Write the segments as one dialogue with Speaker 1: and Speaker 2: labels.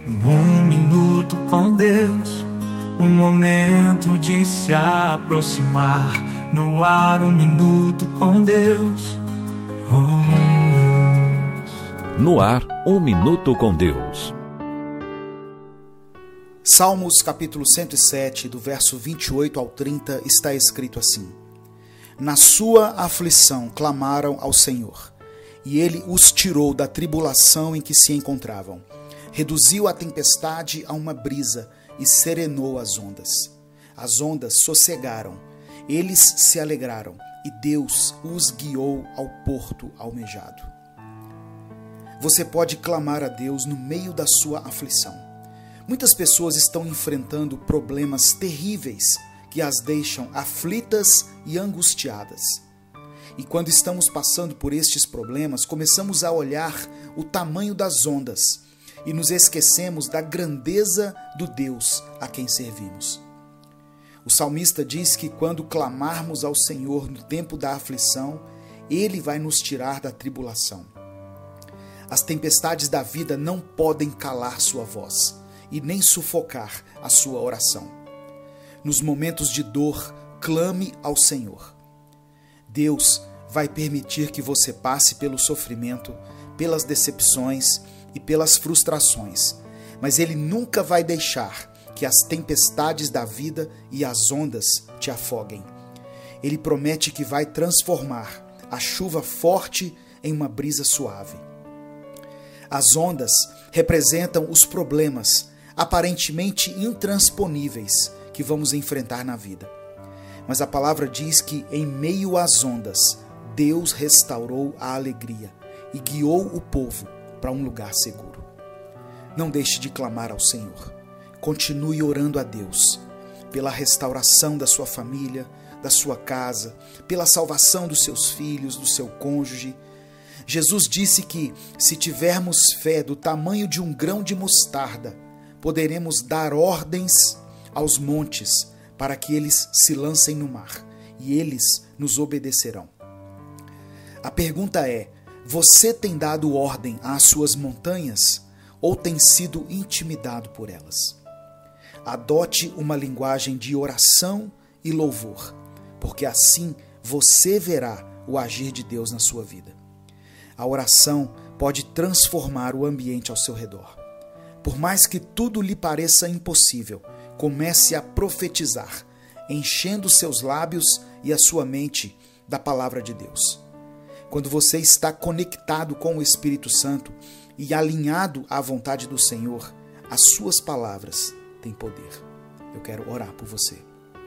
Speaker 1: Um minuto com Deus, um momento de se aproximar. No ar, um minuto com Deus.
Speaker 2: No ar, um minuto com Deus.
Speaker 3: Salmos capítulo 107, do verso 28 ao 30, está escrito assim: Na sua aflição clamaram ao Senhor, e ele os tirou da tribulação em que se encontravam. Reduziu a tempestade a uma brisa e serenou as ondas. As ondas sossegaram, eles se alegraram, e Deus os guiou ao porto almejado. Você pode clamar a Deus no meio da sua aflição. Muitas pessoas estão enfrentando problemas terríveis que as deixam aflitas e angustiadas. E quando estamos passando por estes problemas, começamos a olhar o tamanho das ondas e nos esquecemos da grandeza do Deus a quem servimos. O salmista diz que quando clamarmos ao Senhor no tempo da aflição, Ele vai nos tirar da tribulação. As tempestades da vida não podem calar sua voz e nem sufocar a sua oração. Nos momentos de dor, clame ao Senhor. Deus vai permitir que você passe pelo sofrimento, pelas decepções e pelas frustrações, mas Ele nunca vai deixar que as tempestades da vida e as ondas te afoguem. Ele promete que vai transformar a chuva forte em uma brisa suave. As ondas representam os problemas aparentemente intransponíveis que vamos enfrentar na vida. Mas a palavra diz que em meio às ondas, Deus restaurou a alegria e guiou o povo para um lugar seguro. Não deixe de clamar ao Senhor. Continue orando a Deus pela restauração da sua família, da sua casa, pela salvação dos seus filhos, do seu cônjuge. Jesus disse que, se tivermos fé do tamanho de um grão de mostarda, poderemos dar ordens aos montes para que eles se lancem no mar, e eles nos obedecerão. A pergunta é: você tem dado ordem às suas montanhas ou tem sido intimidado por elas? Adote uma linguagem de oração e louvor, porque assim você verá o agir de Deus na sua vida. A oração pode transformar o ambiente ao seu redor. Por mais que tudo lhe pareça impossível, comece a profetizar, enchendo seus lábios e a sua mente da palavra de Deus. Quando você está conectado com o Espírito Santo e alinhado à vontade do Senhor, as suas palavras têm poder. Eu quero orar por você.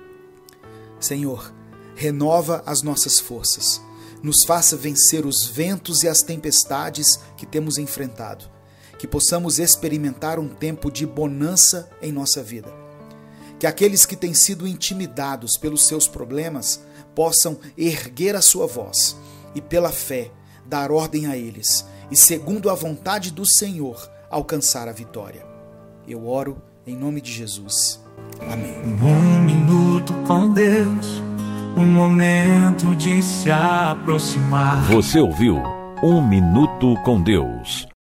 Speaker 3: Senhor, renova as nossas forças. Nos faça vencer os ventos e as tempestades que temos enfrentado. Que possamos experimentar um tempo de bonança em nossa vida. Que aqueles que têm sido intimidados pelos seus problemas possam erguer a sua voz e, pela fé, dar ordem a eles e, segundo a vontade do Senhor, alcançar a vitória. Eu oro em nome de Jesus. Amém.
Speaker 1: Um minuto com Deus, um momento de se aproximar.
Speaker 2: Você ouviu Um Minuto com Deus.